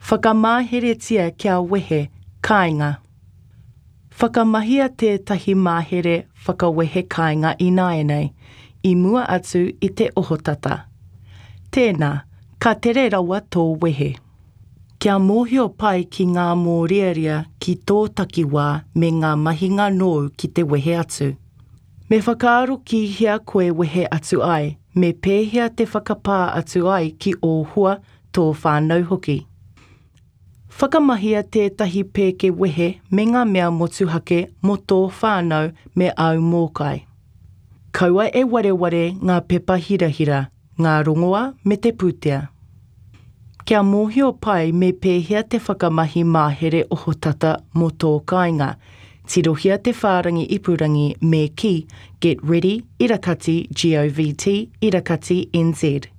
Whakamaheretia kia wehe kāinga. Whakamahia tētahi māhere whakawehe kāinga ināianei, I mua atu I te ohotata. Tēnā, ka tere rawa tō wehe. Kia mōhio pai ki ngā mōrearea ki tō takiwā me ngā mahinga nōu ki te wehe atu. Me whakaaro ki hia koe wehe atu ai, me pēhea te whakapā atu ai ki ōhua tō whānau hoki. Whakamahia tētahi pēke wehe me ngā mea motuhake mo tō whānau me au mōkai. Kaua e wareware ngā pepa hirahira, ngā rongoa me te pūtea. Kia mōhio pai me pēhea te whakamahi māhere ohotata mo tō kāinga, tirohia te whārangi ipurangi me ki Get Ready, Irakati, GOVT, Irakati, NZ.